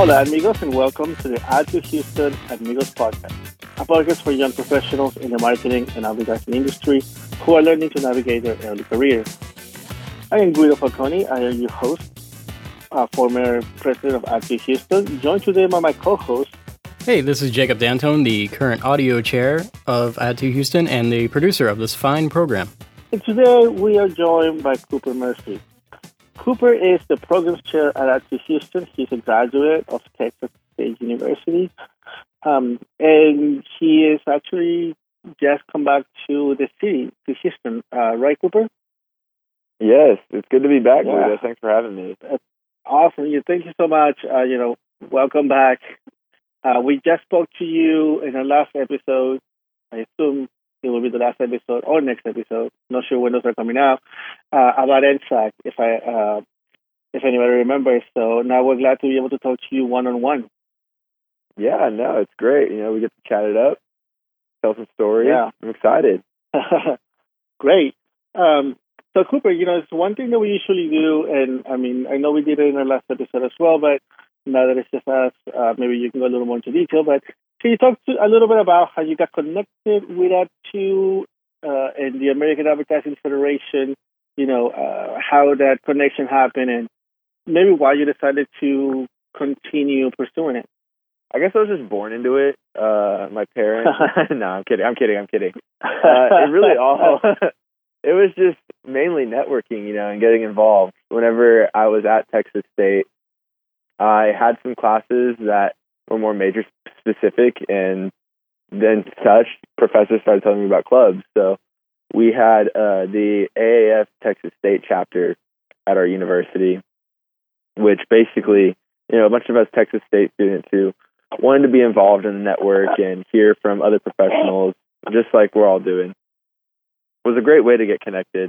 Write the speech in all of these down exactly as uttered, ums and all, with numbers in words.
Hola, amigos, and welcome to the Add to Houston Amigos podcast, a podcast for young professionals in the marketing and advertising industry who are learning to navigate their early careers. I am Guido Falcone. I am your host, uh, former president of Add to Houston, joined today by my co-host. Hey, this is Jacob D'Antone, the current audio chair of Add to Houston and the producer of this fine program. And today we are joined by Cooper Murphy. Cooper is the programs chair at Add to Houston. He's a graduate of Texas State University. Um, and he is actually just come back to the city, to Houston. Uh, right, Cooper? Yes, it's good to be back, Yeah. Luda. Thanks for having me. That's awesome. Yeah, thank you so much. Uh, you know, welcome back. Uh, we just spoke to you in our last episode. I assume it will be the last episode or next episode. Not sure when those are coming out. Uh, about N S A C, if I, uh, if anybody remembers. So now we're glad to be able to talk to you one on one. Yeah, no, it's great. You know, we get to chat it up, tell some stories. Yeah. I'm excited. Great. Um, so Cooper, you know, it's one thing that we usually do, and I mean, I know we did it in our last episode as well, but now that it's just us, uh, maybe you can go a little more into detail. But can you talk to, a little bit about how you got connected with that too, uh, and the American Advertising Federation? You know, uh, how that connection happened, and maybe why you decided to continue pursuing it. I guess I was just born into it. Uh, my parents. no, I'm kidding. I'm kidding. I'm kidding. Uh, it really all. It was just mainly networking, you know, and getting involved. Whenever I was at Texas State, I had some classes that were more major specific, and then such professors started telling me about clubs. So we had uh, the A A F Texas State chapter at our university, which basically, you know, a bunch of us Texas State students who wanted to be involved in the network and hear from other professionals, just like we're all doing. It was a great way to get connected.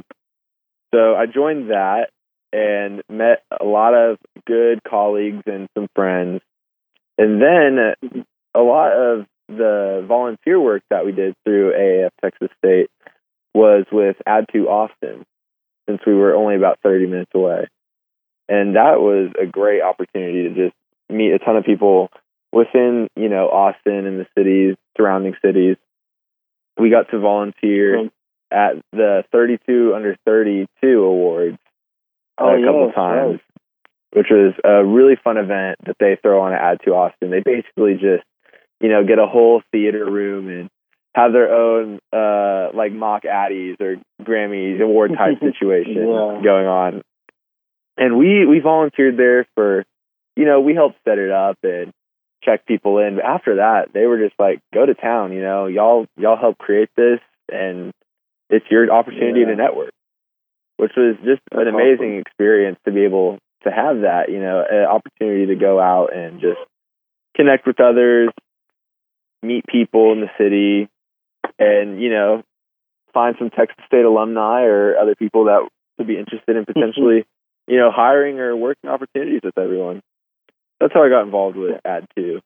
So I joined that and met a lot of good colleagues and some friends. And then a lot of the volunteer work that we did through A A F Texas State was with Add to Austin, since we were only about thirty minutes away. And that was a great opportunity to just meet a ton of people within, you know, Austin and the cities, surrounding cities. We got to volunteer mm-hmm. at the thirty-two under thirty-two awards oh, a couple yes, times, yes. which was a really fun event that they throw on at Add to Austin. They basically just, you know, get a whole theater room and have their own uh, like mock Addies or Grammys award type situation yeah. going on. And we, we volunteered there for, you know, we helped set it up and check people in. But after that, they were just like, go to town, you know, y'all, y'all help create this, and it's your opportunity yeah. to network, which was just That's an amazing awesome. experience to be able to have that, you know, an opportunity to go out and just connect with others, meet people in the city, and, you know, find some Texas State alumni or other people that would be interested in potentially, you know, hiring or working opportunities with everyone. That's how I got involved with Add to.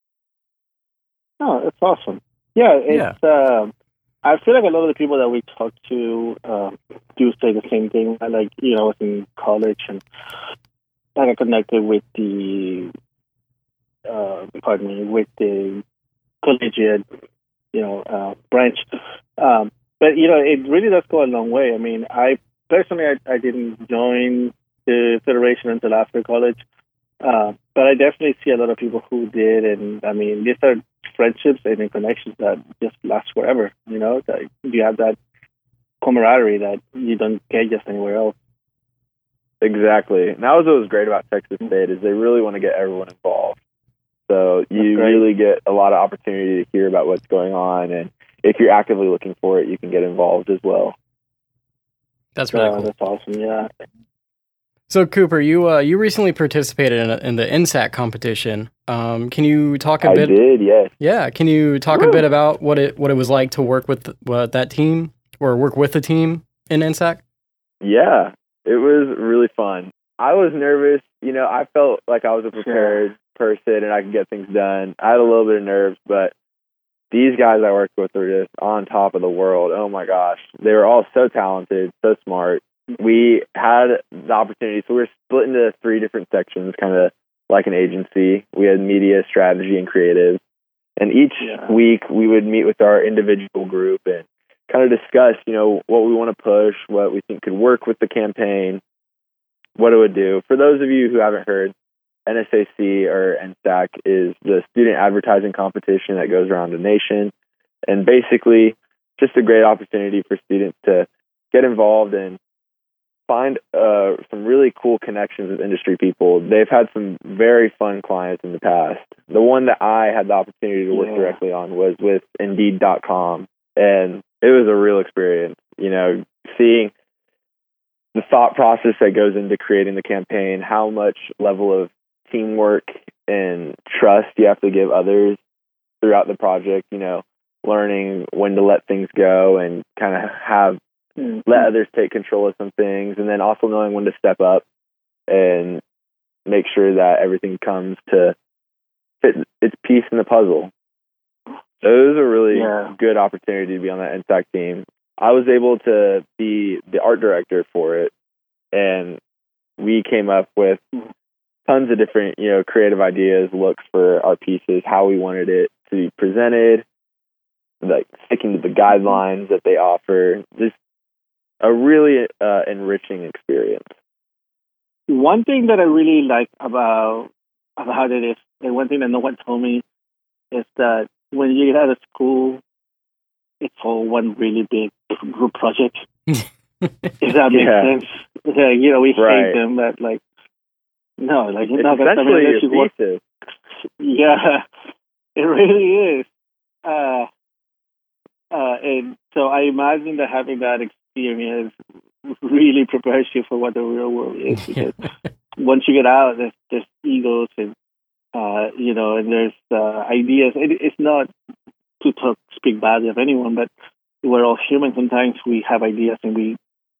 Oh, that's awesome. Yeah, it's. Yeah. Uh, I feel like a lot of the people that we talk to uh, do say the same thing. I like, you know, I was in college and I got connected with the, uh, pardon me, with the collegiate, you know, uh, branch. Um, but, you know, it really does go a long way. I mean, I personally, I, I didn't join the federation until after college. Uh, but I definitely see a lot of people who did. And, I mean, these are friendships and connections that just last forever, you know? That you have that camaraderie that you don't get just anywhere else. Exactly. And that was what was great about Texas State, is they really want to get everyone involved. So you really get a lot of opportunity to hear about what's going on, and if you're actively looking for it, you can get involved as well. That's really uh, cool. That's awesome, yeah. So Cooper, you uh, you recently participated in, a, in the N S A C competition. Um, can you talk a I bit? I did, yes. Yeah. Can you talk Woo. a bit about what it what it was like to work with uh, that team or work with the team in N S A C? Yeah, it was really fun. I was nervous. You know, I felt like I was a prepared sure. person and I could get things done. I had a little bit of nerves, but these guys I worked with were just on top of the world. Oh my gosh. They were all so talented, so smart. We had the opportunity, so we were split into three different sections, kind of like an agency. We had media, strategy, and creative. And each yeah. week we would meet with our individual group and kind of discuss, you know, what we want to push, what we think could work with the campaign, what it would do. For those of you who haven't heard, N S A C or N S A C is the student advertising competition that goes around the nation. And basically, just a great opportunity for students to get involved and find uh, some really cool connections with industry people. They've had some very fun clients in the past. The one that I had the opportunity to work yeah. directly on was with Indeed dot com. And it was a real experience, you know, seeing the thought process that goes into creating the campaign, how much level of teamwork and trust you have to give others throughout the project, you know, learning when to let things go and kind of have mm-hmm. let others take control of some things, and then also knowing when to step up and make sure that everything comes to fit its piece in the puzzle. So it was a really yeah. good opportunity to be on that N S A C team. I was able to be the art director for it, and we came up with tons of different, you know, creative ideas, looks for our pieces, how we wanted it to be presented, like sticking to the guidelines that they offer. Just a really uh, enriching experience. One thing that I really like about about it is, and one thing that no one told me, is that when you get out of school, it's all one really big group project. If that makes yeah. sense. Yeah, you know, we right. hate them, but like, no, like you're it's not going to essentially your thesis. Yeah, it really is. Uh, uh, and so I imagine that having that experience really prepares you for what the real world is. Because once you get out, there's, there's egos and, uh, you know, and there's uh, ideas. It, it's not to talk, speak badly of anyone, but we're all human. Sometimes we have ideas and we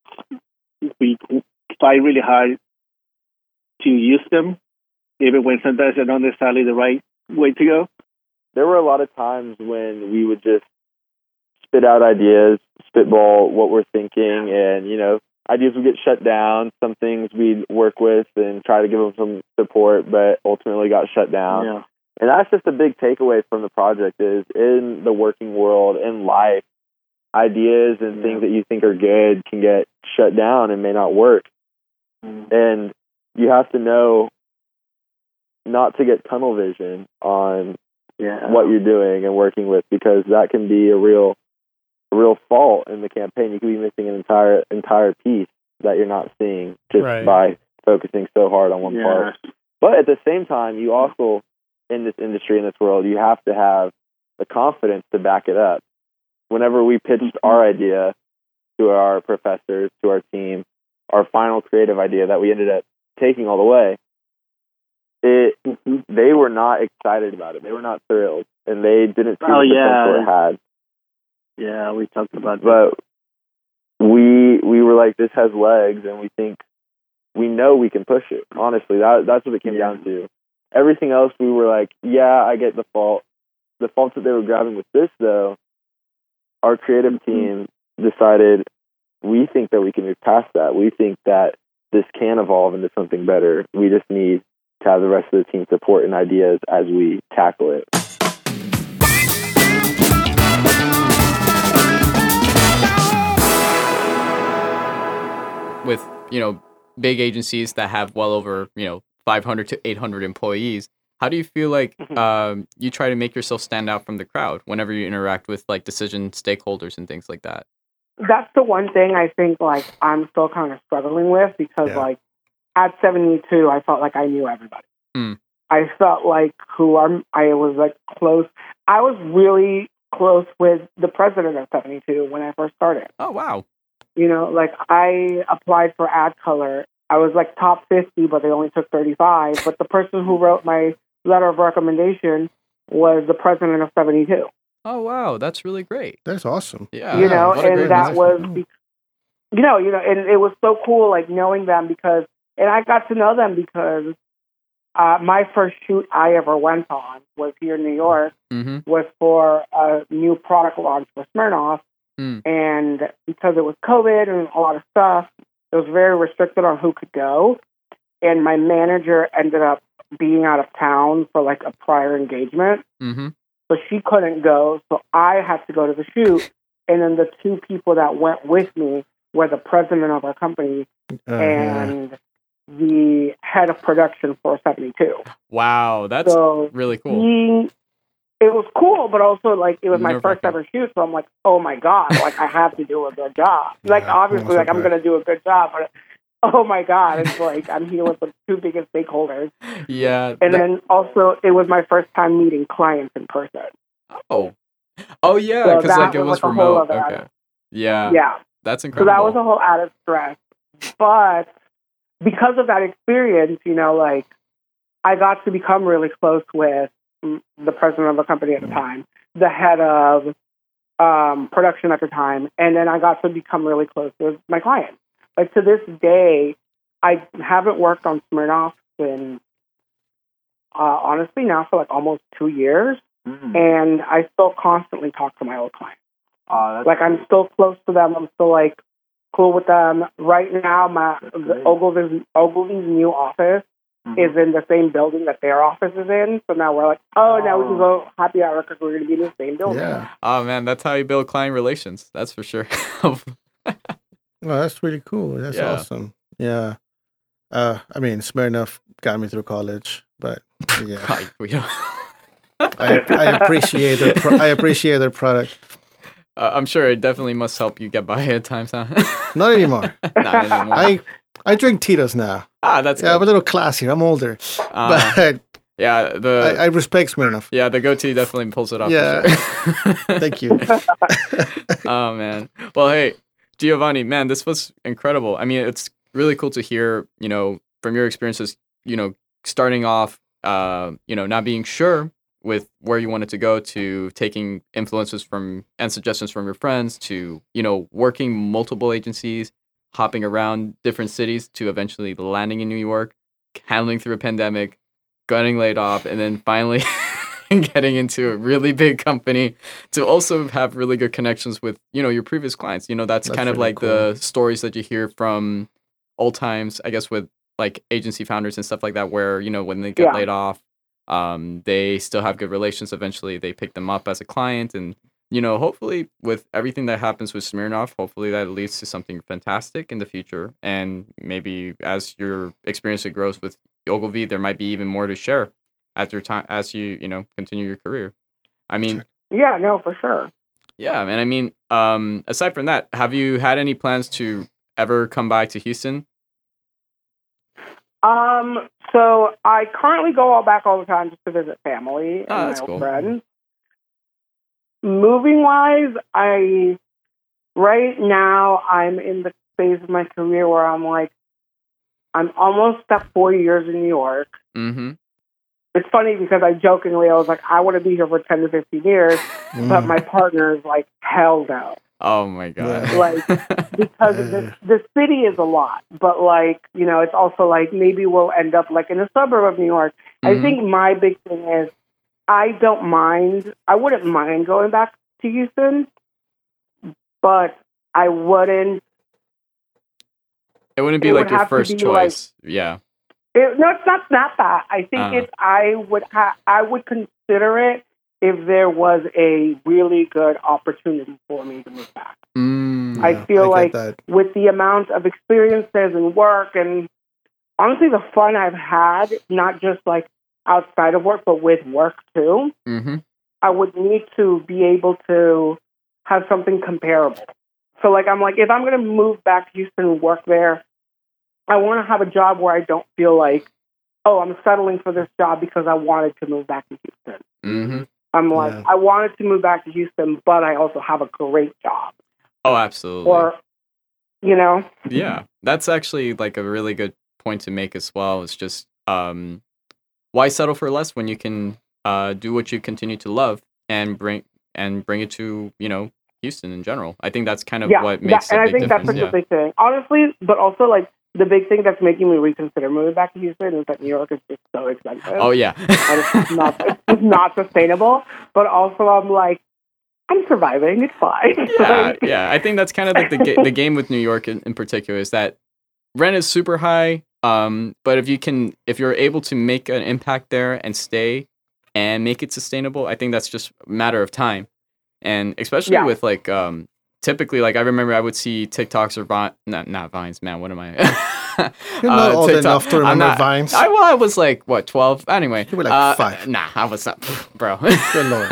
we try really hard to use them, even when sometimes they're not necessarily the right way to go. There were a lot of times when we would just spit out ideas, spitball what we're thinking, and, you know, ideas would get shut down. Some things we'd work with and try to give them some support, but ultimately got shut down. Yeah. And that's just a big takeaway from the project is in the working world, in life, ideas and yeah. things that you think are good can get shut down and may not work. Mm. And you have to know not to get tunnel vision on yeah. what you're doing and working with, because that can be a real a real fault in the campaign. You could be missing an entire entire piece that you're not seeing just right. by focusing so hard on one yeah. part. But at the same time, you also, in this industry, in this world, you have to have the confidence to back it up. Whenever we pitched mm-hmm. our idea to our professors, to our team, our final creative idea that we ended up taking all the way, it mm-hmm. they were not excited about it. They were not thrilled, and they didn't see oh, the yeah. potential it had. Yeah, we talked about that. But we we were like, this has legs, and we think we know we can push it. Honestly, that that's what it came yeah. down to. Everything else, we were like, yeah, I get the fault. The faults that they were grabbing with this, though, our creative mm-hmm. team decided we think that we can move past that. We think that this can evolve into something better. We just need to have the rest of the team support and ideas as we tackle it. With, you know, big agencies that have well over, you know, five hundred to eight hundred employees, how do you feel like um, you try to make yourself stand out from the crowd whenever you interact with like decision stakeholders and things like that? That's the one thing I think like I'm still kind of struggling with, because yeah. like at seventy-two, I felt like I knew everybody. Mm. I felt like who I'm, I was like close. I was really close with the president of seventy-two when I first started. Oh, wow. You know, like I applied for Ad Color. I was like top fifty, but they only took thirty-five. But the person who wrote my letter of recommendation was the president of seventy-two. Oh, wow. That's really great. That's awesome. Yeah. You know, yeah, and that was, be- you know, you know, and it was so cool, like knowing them because, and I got to know them because uh, my first shoot I ever went on was here in New York, mm-hmm. was for a new product launch for Smirnoff. Mm. And because it was COVID and a lot of stuff, it was very restricted on who could go. And my manager ended up being out of town for like a prior engagement. Mm-hmm. So she couldn't go. So I had to go to the shoot. And then the two people that went with me were the president of our company uh, and the head of production for seventy-two. Wow, that's so really cool. He, it was cool, but also like it was my first ever shoot, so I'm like, oh my god, like I have to do a good job. Like yeah, obviously, like I'm gonna do a good job, but oh my god, it's like I'm here with the two biggest stakeholders. Yeah, and that... then also it was my first time meeting clients in person. Oh, oh yeah, because so like it was, was remote. Okay, added. yeah, yeah, that's incredible. So that was a whole added stress, but because of that experience, you know, like I got to become really close with the president of the company at the time, the head of um, production at the time, and then I got to become really close with my clients. Like to this day, I haven't worked on Smirnoff in uh, honestly now for like almost two years, mm-hmm. and I still constantly talk to my old clients. Uh, like I'm still close to them. I'm still like cool with them. Right now, my the Ogilvy's, Ogilvy's new office mm-hmm. is in the same building that their office is in. So now we're like, oh, oh. now we can go happy hour because we're going to be in the same building. Yeah. Oh, man, that's how you build client relations. That's for sure. Well, that's really cool. That's yeah. awesome. Yeah. Uh, I mean, Smirnoff got me through college, but yeah. I, we don't... I, I appreciate their pro- I appreciate their product. Uh, I'm sure it definitely must help you get by at times, huh? Not anymore. Not anymore. I I drink Tito's now. Ah, that's yeah. good. I'm a little classier. I'm older, uh, but yeah, the I, I respect Smirnoff. Yeah, the goatee definitely pulls it off. Yeah. For sure. Thank you. Oh man. Well, hey, Giovanni, man, this was incredible. I mean, it's really cool to hear, you know, from your experiences, you know, starting off, uh, you know, not being sure with where you wanted to go, to taking influences from and suggestions from your friends, to, you know, working multiple agencies, hopping around different cities, to eventually landing in New York, handling through a pandemic, getting laid off, and then finally getting into a really big company to also have really good connections with, you know, your previous clients. You know, that's, that's kind of like cool. The stories that you hear from old times, I guess, with like agency founders and stuff like that, where, you know, when they get yeah. laid off, Um, they still have good relations. Eventually, they pick them up as a client, and you know, hopefully, with everything that happens with Smirnoff, hopefully that leads to something fantastic in the future. And maybe as your experience grows with Ogilvy, there might be even more to share at your time as you you know continue your career. I mean, yeah, no, for sure. Yeah, and I mean, um, aside from that, have you had any plans to ever come by to Houston? Um, so I currently go all back all the time just to visit family and oh, my old cool. friends. Moving wise, I, right now I'm in the phase of my career where I'm like, I'm almost at four years in New York. Mm-hmm. It's funny because I jokingly, I was like, I want to be here for ten to fifteen years, mm. but my partner is like, hell no. Oh my God. Like, because the, the city is a lot, but like, you know, it's also like maybe we'll end up like in a suburb of New York. Mm-hmm. I think my big thing is I don't mind, I wouldn't mind going back to Houston, but I wouldn't. It wouldn't be it like would your first choice. Like, yeah. It, no, it's not, not that. I think uh-huh. it's, I would, ha- I would consider it if there was a really good opportunity for me to move back. Mm, I yeah, feel I like that. with the amount of experiences and work and honestly the fun I've had, not just like outside of work, but with work too, mm-hmm. I would need to be able to have something comparable. So like, I'm like, if I'm going to move back to Houston and work there, I want to have a job where I don't feel like, oh, I'm settling for this job because I wanted to move back to Houston. Mm-hmm. I'm like, yeah. I wanted to move back to Houston, but I also have a great job. Oh, absolutely. Or, you know? Yeah, that's actually like a really good point to make as well. It's just, um, why settle for less when you can uh, do what you continue to love and bring and bring it to, you know, Houston in general. I think that's kind of yeah, what makes that, a and big I think difference. that's Yeah. the big thing. Honestly, but also like, the big thing that's making me reconsider moving back to Houston is that New York is just so expensive. Oh, yeah. And it's just not, it's just not sustainable. But also, I'm like, I'm surviving. It's fine. Yeah, yeah. I think that's kind of like the, ga- the game with New York in, in particular is that rent is super high. Um, but if you can, if you're able to make an impact there and stay and make it sustainable, I think that's just a matter of time. And especially yeah. with like, um, typically, like I remember I would see TikToks or Vine, not, not Vines, man, what am I? You're not uh, old TikTok. enough to remember not, Vines. I, well, I was like, what, twelve? Anyway. You were like uh, five. Nah, I was not, bro. Good Lord.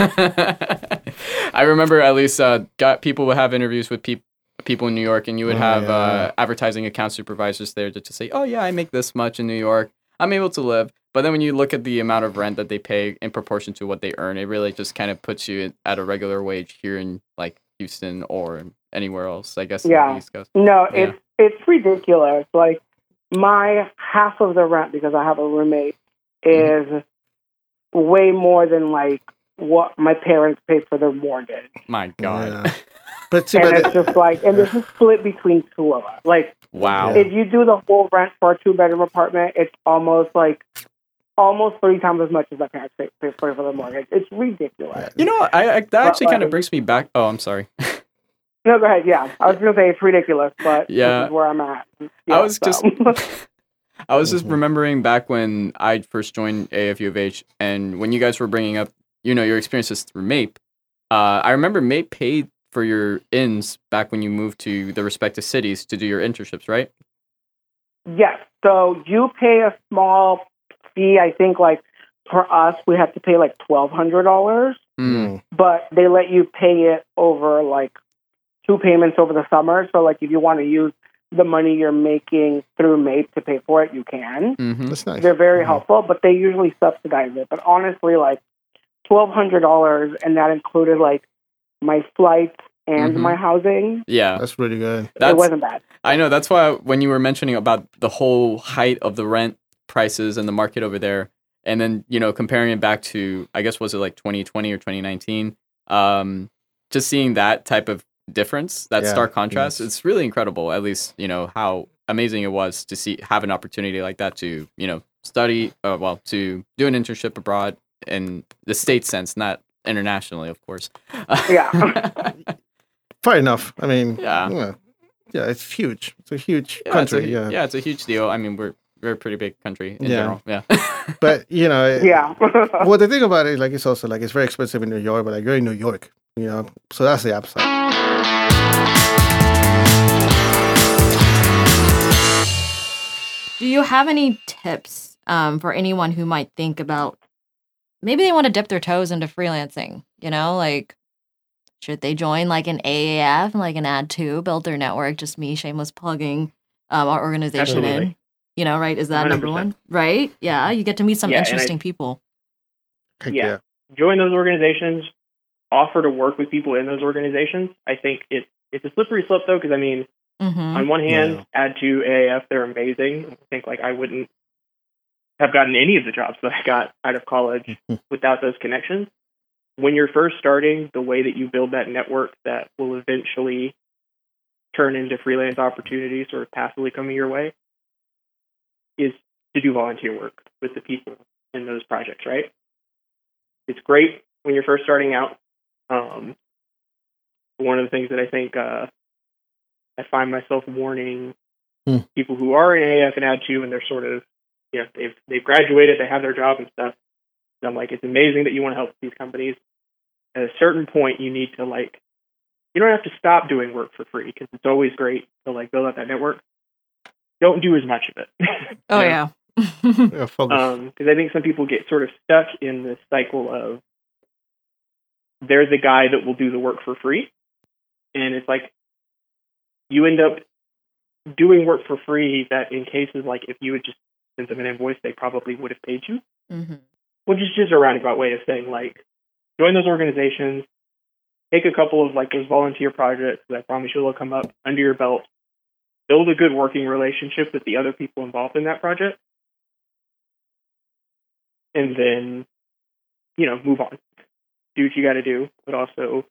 I remember at least uh, got people would have interviews with people. people in New York, and you would oh, have yeah. uh, advertising account supervisors there to, to say, oh yeah, I make this much in New York. I'm able to live. But then when you look at the amount of rent that they pay in proportion to what they earn, it really just kind of puts you at a regular wage here in like Houston or anywhere else, I guess. Yeah. In the East Coast. No, yeah. it's, it's ridiculous. Like my half of the rent, because I have a roommate, is mm-hmm. way more than like what my parents pay for their mortgage. My God. Yeah. But see, and but it's just like, and this is split between two of us. Like, wow. If you do the whole rent for a two bedroom apartment, it's almost like almost three times as much as my parents pay, pay for the mortgage. It's ridiculous. You know, I, I that but, actually kind of brings me back. Oh, I'm sorry. No, go ahead. Yeah, I was going to say it's ridiculous, but yeah. this is where I'm at. Yeah, I was so. just. I was just remembering back when I first joined A F U of H, and when you guys were bringing up, you know, your experiences through MAPE. Uh, I remember MAPE paid for your ins back when you moved to the respective cities to do your internships, right? Yes. So you pay a small fee. I think like for us, we have to pay like twelve hundred dollars, mm. but they let you pay it over like two payments over the summer. So like if you want to use the money you're making through MAPE to pay for it, you can. Mm-hmm. That's nice. They're very mm-hmm. helpful, but they usually subsidize it. But honestly, like twelve hundred dollars, and that included like my flights and mm-hmm. my housing. Yeah. That's really good. That's, it wasn't bad. I know. That's why when you were mentioning about the whole height of the rent prices and the market over there, and then, you know, comparing it back to, I guess, was it like twenty twenty or twenty nineteen? Um, just seeing that type of difference, that yeah, stark contrast, yes. It's really incredible, at least, you know, how amazing it was to see, have an opportunity like that to, you know, study, uh, well, to do an internship abroad in the state sense, not internationally, of course. Yeah. Fair enough. I mean, yeah, yeah, yeah it's huge. It's a huge yeah, country. It's a, yeah, yeah, it's a huge deal. I mean, we're we're a pretty big country in yeah. general. Yeah. But you know, yeah. Well, the thing about it, like, it's also like it's very expensive in New York, but like you're in New York, you know, so that's the upside. Do you have any tips um, for anyone who might think about maybe they want to dip their toes into freelancing? You know, like, should they join like an A A F, like an ad to build their network? Just me, shameless plugging um, our organization Absolutely. in. You know, right? Is that one hundred percent. number one? Right? Yeah, you get to meet some Yeah, interesting I, people. Yeah. yeah. Join those organizations. Offer to work with people in those organizations. I think it, it's a slippery slope, though, because, I mean, Mm-hmm. on one hand, Yeah. add to A A F, they're amazing. I think, like, I wouldn't have gotten any of the jobs that I got out of college without those connections. When you're first starting, the way that you build that network that will eventually turn into freelance opportunities or passively coming your way is to do volunteer work with the people in those projects, right? It's great when you're first starting out. Um, one of the things that I think uh, I find myself warning hmm. people who are in A A F and Ad two, and they're sort of, you know, they've they've graduated, they have their job and stuff. And I'm like, it's amazing that you want to help these companies. At a certain point, you need to, like, you don't have to stop doing work for free, because it's always great to, like, build out that network. Don't do as much of it. Oh, yeah. yeah focus. Um, because I think some people get sort of stuck in this cycle of there's a guy that will do the work for free, and it's like you end up doing work for free that, in cases like if you had just sent them an invoice, they probably would have paid you. Mm-hmm. Which is just a roundabout way of saying, like, join those organizations, take a couple of, like, those volunteer projects that I promise you will come up under your belt, build a good working relationship with the other people involved in that project, and then, you know, move on. Do what you got to do, but also,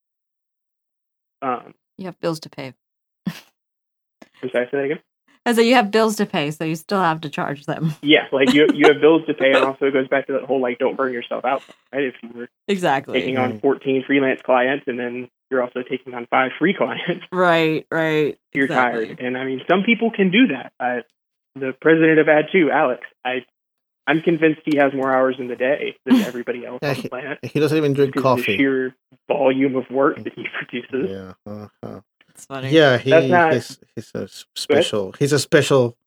um, You have bills to pay. I'm sorry, say that again? I said you have bills to pay, so you still have to charge them. Yeah, like, you you have bills to pay, and also it goes back to that whole, like, don't burn yourself out, right? If you were Exactly. taking on fourteen freelance clients, and then you're also taking on five free clients, Right, right. you're exactly. tired. And I mean, some people can do that. I, the president of Ad two, Alex, I, I'm convinced he has more hours in the day than everybody else yeah, on the he, planet. He doesn't even drink coffee. The sheer volume of work that he produces. Yeah. Uh-huh. That's funny. Yeah, he, not, he's, he's a special. He's a special.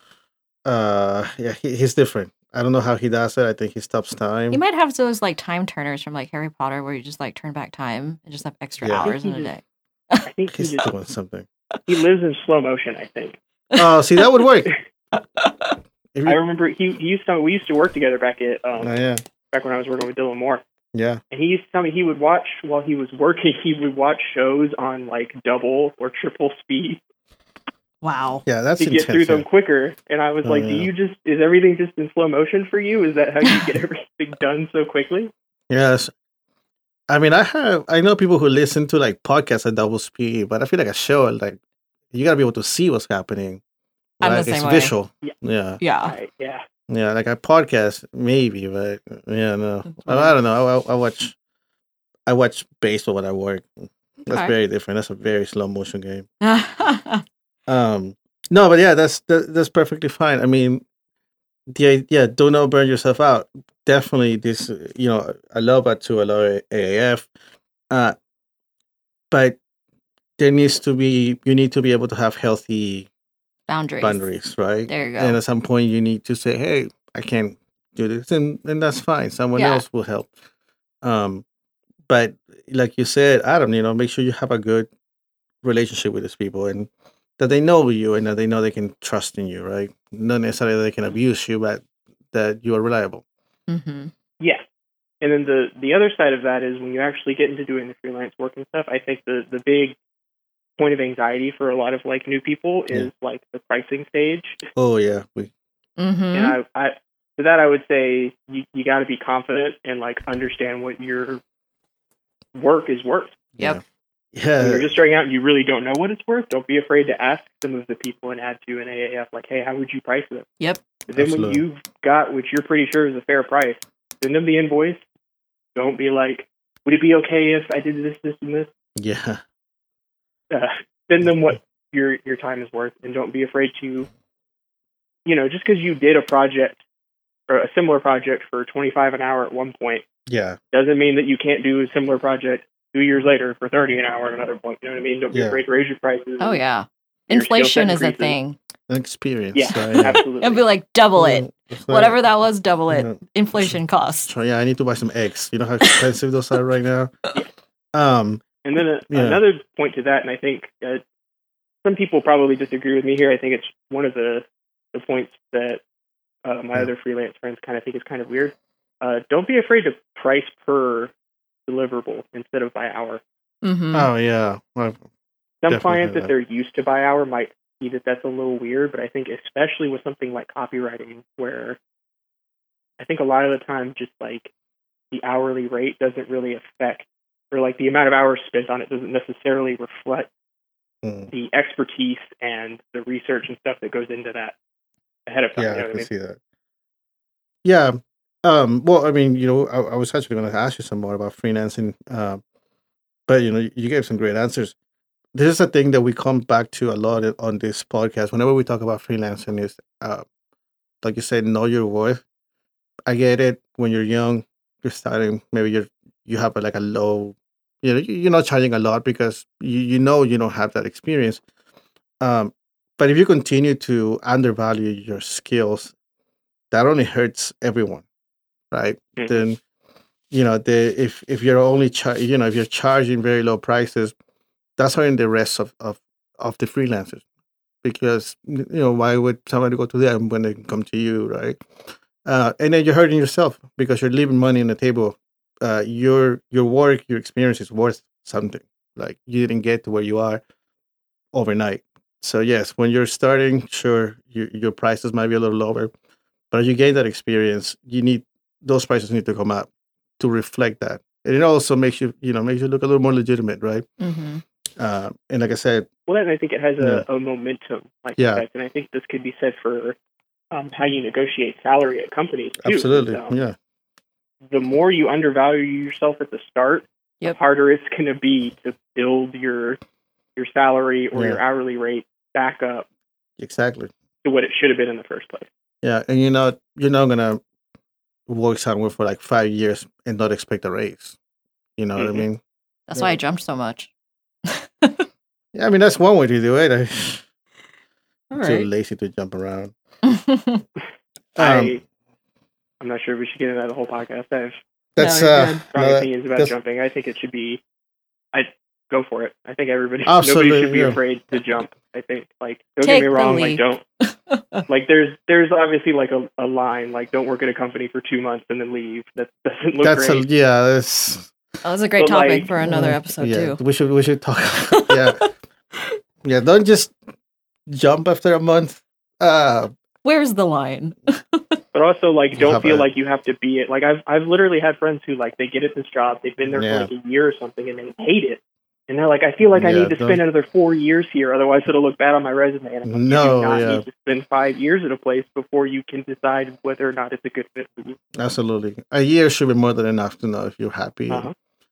Uh, yeah, he, he's different. I don't know how he does it. I think he stops time. He might have those like time turners from like Harry Potter, where you just like turn back time and just have extra yeah. hours in a day. I think he's he just, doing something. He lives in slow motion. I think. Oh, see, that would work. You, I remember he, he used to we used to work together back at um, oh, yeah. back when I was working with Dylan Moore. Yeah. And he used to tell me he would watch while he was working. He would watch shows on like double or triple speed. Wow. Yeah, that's to intense, get through yeah. them quicker. And I was oh, like, yeah. do you just is everything just in slow motion for you? Is that how you get everything done so quickly? Yes. I mean, I have I know people who listen to like podcasts at double speed, but I feel like a show like you gotta be able to see what's happening. I'm like, the same it's way. visual. Yeah. Yeah. Yeah. Right, yeah. Yeah, like a podcast, maybe, but yeah, no, I, I don't know. I, I watch, I watch baseball when I work. That's Okay. very different. That's a very slow motion game. um, no, but yeah, that's that, that's perfectly fine. I mean, the yeah, do not burn yourself out. Definitely, this you know, I love that too. I love A A F, uh, but there needs to be you need to be able to have healthy. Boundaries. Boundaries, right? There you go. And at some point, you need to say, "Hey, I can't do this," and and that's fine. Someone Yeah. else will help. Um, but like you said, Adam, you know, make sure you have a good relationship with these people, and that they know you, and that they know they can trust in you, right? Not necessarily that they can abuse you, but that you are reliable. Mm-hmm. Yeah. And then the the other side of that is when you actually get into doing the freelance work and stuff, I think the the big point of anxiety for a lot of like new people is Yeah. like the pricing stage. Oh yeah, we Mm-hmm. And I, I for that I would say you, you got to be confident and like understand what your work is worth. Yep. yeah. When you're just starting out and you really don't know what it's worth, don't be afraid to ask some of the people in Ad two and A A F like, hey, how would you price it? Yep. And then Absolutely. when you've got what you're pretty sure is a fair price, send them the invoice. Don't be like, would it be okay if I did this, this, and this? yeah. Uh, send them what your your time is worth, and don't be afraid to, you know, just because you did a project or a similar project for twenty-five an hour at one point Yeah. doesn't mean that you can't do a similar project two years later for thirty an hour at another point. You know what I mean? Don't be Yeah. afraid to raise your prices. Oh yeah. Your skill Inflation set is a increases. thing. An experience. Yeah, right? absolutely. It'll be like double it. Yeah, it's like- Whatever that was, double it. Yeah. Inflation cost. So, yeah, I need to buy some eggs. You know how expensive those are right now. Um. And then a, Yeah. another point to that, and I think uh, some people probably disagree with me here. I think it's one of the, the points that uh, my Yeah. other freelance friends kind of think is kind of weird. Uh, don't be afraid to price per deliverable instead of by hour. Mm-hmm. Oh yeah. Well, Some Definitely clients, that. if they're used to by hour, might see that that's a little weird, but I think especially with something like copywriting, where I think a lot of the time just like the hourly rate doesn't really affect, or like the amount of hours spent on it doesn't necessarily reflect mm, the expertise and the research and stuff that goes into that ahead of time. yeah, you know I what I can mean? see that. Yeah. Um. Well, I mean, you know, I, I was actually going to ask you some more about freelancing. Uh, but you know, you gave some great answers. This is a thing that we come back to a lot on this podcast. Whenever we talk about freelancing, is uh, like you said, know your worth. I get it. When you're young, you're starting. Maybe you're you have a, like a low. You know, you- you're not charging a lot because you you know you don't have that experience. Um, but if you continue to undervalue your skills, that only hurts everyone, right? Mhm. Then, you know, the if if you're only char- you know if you're charging very low prices, that's hurting the rest of of of the freelancers because you know why would somebody go to them when they can come to you, right? Uh, and then you're hurting yourself because you're leaving money on the table. Uh, your your work, your experience is worth something. Like you didn't get to where you are overnight. So yes, when you're starting, sure, your your prices might be a little lower, but as you gain that experience, you need those prices need to come up to reflect that, and it also makes you you know makes you look a little more legitimate, right? Mm-hmm. Uh, and like I said, Well, and I think it has a, Yeah. a momentum like Yeah. that, and I think this could be said for um, how you negotiate salary at companies too. absolutely, Um, yeah, The more you undervalue yourself at the start, Yep. the harder it's going to be to build your your salary or Yeah. your hourly rate back up exactly. to what it should have been in the first place. Yeah, and you're not you're not gonna work somewhere for like five years and not expect a raise. You know mm-hmm. what I mean? That's yeah. why I jumped so much. Yeah, I mean that's one way to do it. I, I'm right. too lazy to jump around. um, I I'm not sure if we should get into that the whole podcast. I have that's no, uh, strong no, opinions about that's, jumping. I think it should be. I go for it. I think everybody, absolutely, nobody should be yeah. afraid to jump. I think, like, don't Take get me wrong, like, don't, like, there's, there's obviously like a, a line, like, don't work at a company for two months and then leave. That doesn't look that's great. A, yeah, that's. That was a great but topic like, for another uh, episode yeah, too. We should, we should talk. yeah, yeah. Don't just jump after a month. Uh, Where's the line? But also, like, don't feel a, like you have to be it. Like, I've, I've literally had friends who, like, they get at this job, they've been there yeah. for like a year or something, and they hate it. And they're like, I feel like yeah, I need to don't... spend another four years here, otherwise it'll look bad on my resume. And I'm like, no, you do not yeah. need to spend five years at a place before you can decide whether or not it's a good fit for you. Absolutely. A year should be more than enough to know if you're happy. Uh-huh.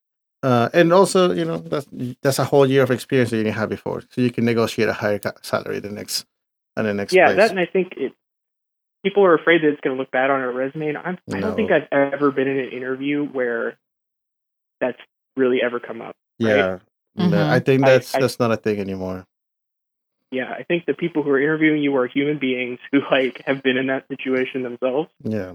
Uh, and also, you know, that's, that's a whole year of experience that you didn't have before. So you can negotiate a higher salary the next, and the next Yeah, place. that, and I think it, people are afraid that it's going to look bad on a resume. And I'm, I don't no. think I've ever been in an interview where that's really ever come up. Yeah. Right? Mm-hmm. No, I think that's I, I, that's not a thing anymore. Yeah, I think the people who are interviewing you are human beings who like have been in that situation themselves. Yeah,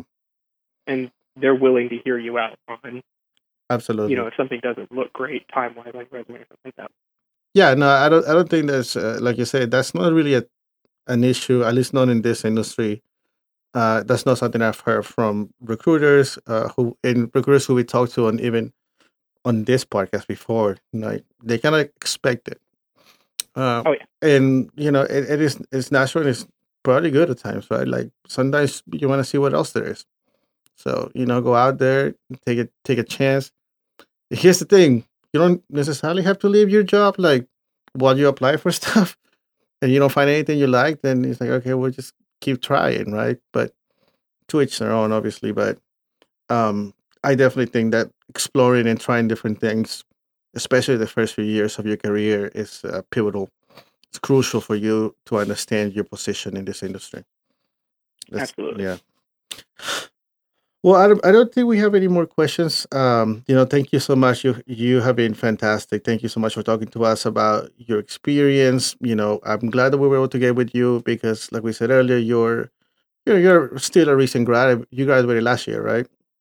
and they're willing to hear you out on. Absolutely. You know, if something doesn't look great time wise, like resume or something like that. Yeah, no, I don't. I don't think that's uh, like you said. That's not really a an issue. At least not in this industry. Uh, that's not something I've heard from recruiters uh, who and recruiters who we talked to, and even on this podcast before, like they kind of expect it. Uh, oh yeah, and you know it, it is it's natural and it's probably good at times, right? Like sometimes you want to see what else there is. So you know, go out there, take it, take a chance. Here's the thing: you don't necessarily have to leave your job. Like while you apply for stuff, and you don't find anything you like, then it's like okay, we'll just keep trying, right? But to each their own, obviously. But um, I definitely think that exploring and trying different things, especially the first few years of your career, is uh, pivotal. It's crucial for you to understand your position in this industry. That's, Absolutely. Yeah. Well, I don't, I don't think we have any more questions. Um, you know, thank you so much. You you have been fantastic. Thank you so much for talking to us about your experience. You know, I'm glad that we were able to get with you because, like we said earlier, you're you're, you're still a recent grad. You graduated last year, right?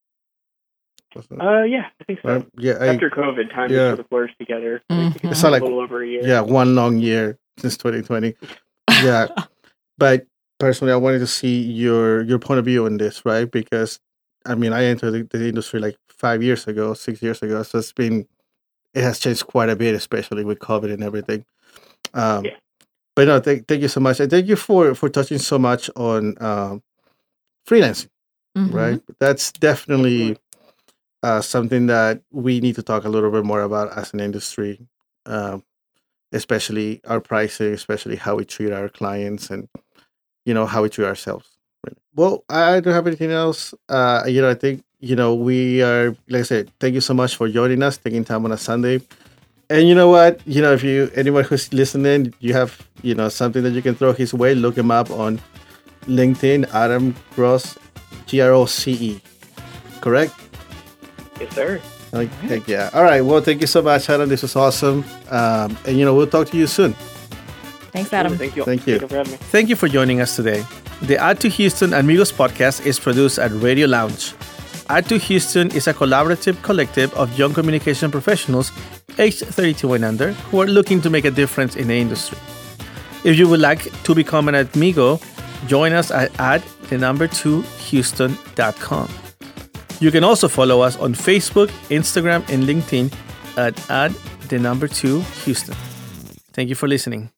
Uh, yeah, I think so. Right? Yeah, after I, COVID, time yeah. sort of blurs together. Mm-hmm. It's not like a little over a year. Yeah, one long year since twenty twenty. Yeah, but personally, I wanted to see your your point of view on this, right? Because I mean, I entered the, the industry like five years ago, six years ago, so it's been it has changed quite a bit, especially with COVID and everything. Um, yeah. But no, thank thank you so much, and thank you for for touching so much on um, freelancing, mm-hmm. right? That's definitely. Uh, something that we need to talk a little bit more about as an industry, um, especially our pricing, especially how we treat our clients, and you know how we treat ourselves. Well, I don't have anything else. Uh, you know, I think you know we are. Like I said, thank you so much for joining us, taking time on a Sunday. And you know what? You know, if you anyone who's listening, you have you know something that you can throw his way. Look him up on LinkedIn, Adam Groce, G R O C E. Correct? Yes, sir. Like, heck yeah. All right. Well, thank you so much, Adam. This was awesome. Um, and, you know, we'll talk to you soon. Thanks, Adam. Thank you. Thank you. Thank you for having me. Thank you for joining us today. The Add to Houston Amigos podcast is produced at Radio Lounge. Add to Houston is a collaborative collective of young communication professionals aged thirty-two and under who are looking to make a difference in the industry. If you would like to become an amigo, join us at add the number two houston dot com. You can also follow us on Facebook, Instagram, and LinkedIn at add the number two Houston. Thank you for listening.